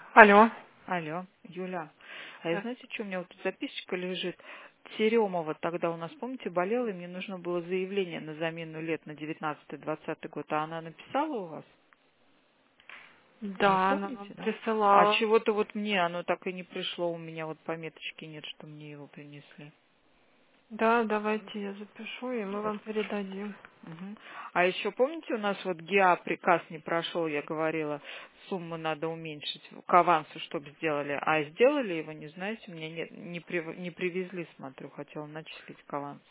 Алло. Алло, Юля. А я Да. знаете, что у меня вот тут записочка лежит? Теремова тогда у нас, помните, болела, и мне нужно было заявление на замену лет на 19-20 год. А она написала у вас? Не Да, она нам помните, да? А присылала. чего-то вот мне оно так и не пришло, у меня вот пометочки нет, что мне его принесли. Да, давайте я запишу, и мы Вот. вам передадим. Мгм. А еще помните, у нас вот ГИА приказ не прошел, я говорила, сумму надо уменьшить к авансу, чтобы сделали. А сделали его, не знаете, мне нет, не привезли, смотрю, хотела начислить к авансу.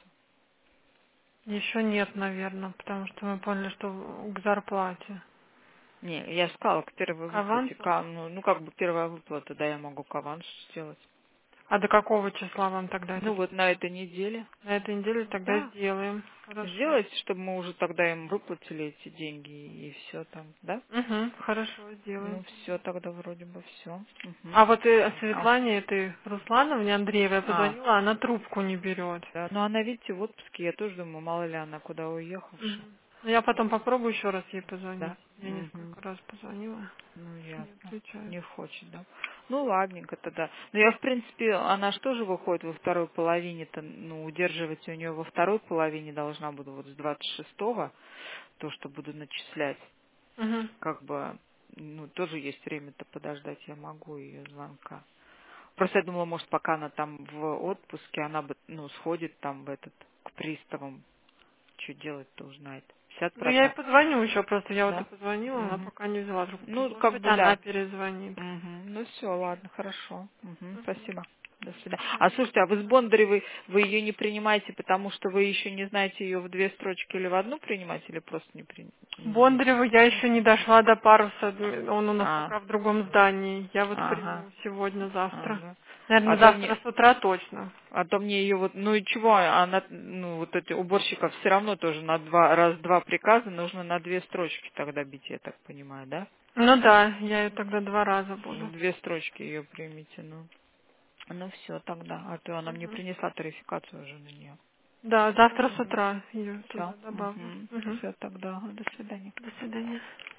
Еще нет, наверное, потому что мы поняли, что к зарплате. Не, я же сказала, к первой К выплате. авансу? Ну, как бы первая выплата, да, я могу к авансу сделать. А до какого числа вам тогда это Ну, вот на придется? этой неделе. На этой неделе тогда Да. сделаем. Хорошо. Сделайте, чтобы мы уже тогда им выплатили эти деньги и все там, да? Угу, хорошо, сделаем. Ну, все, тогда вроде бы все. А вот и А, Светлане, этой Руслановне Андреевой, я а, позвонила, она трубку не берет. да. Ну, она, видите, в отпуске, я тоже думаю, мало ли она куда уехавшая, Мгм. Ну, я потом попробую еще раз ей позвонить. да? Я Угу. несколько раз позвонила, Ну, не ясно. отвечает. Не хочет, да? Ну, ладненько тогда. Но я, в принципе, она же тоже выходит во второй половине-то, ну, удерживать у нее во второй половине должна буду вот с 26-го, то, что буду начислять. Мгм. Как бы, ну, тоже есть время-то подождать, я могу ее звонка. Просто я думала, может, пока она там в отпуске, она бы, ну, сходит там в этот, к приставам, что делать-то узнает. Ну, я ей 50%, позвоню еще, просто я вот и да? позвонила, она Угу. пока не взяла трубку. Ну, Может как быть, бы, она да. перезвонит. Мгм. Ну все, ладно, хорошо. Мгм. Мгм. Спасибо. До свидания. А слушайте, а вы с Бондаревой, вы ее не принимаете, потому что вы еще не знаете ее в две строчки или в одну принимать, или просто не знаете? Бондареву я еще не дошла до паруса, он у нас А, пока в другом здании. Я вот ага, приму сегодня-завтра. ага. А Наверное, то завтра мне, с утра точно. ее вот, ну и чего, она, ну вот эти уборщиков все равно тоже на два приказа нужно на две строчки тогда бить, я так понимаю, да? Ну да, я ее тогда 2 раза буду. Две строчки ее примите, ну. Ну все тогда, а то она мне Мгм. принесла тарификацию уже на нее. Да, завтра с утра ее Все. туда добавлю. Мгм. Все тогда. До свидания. До свидания.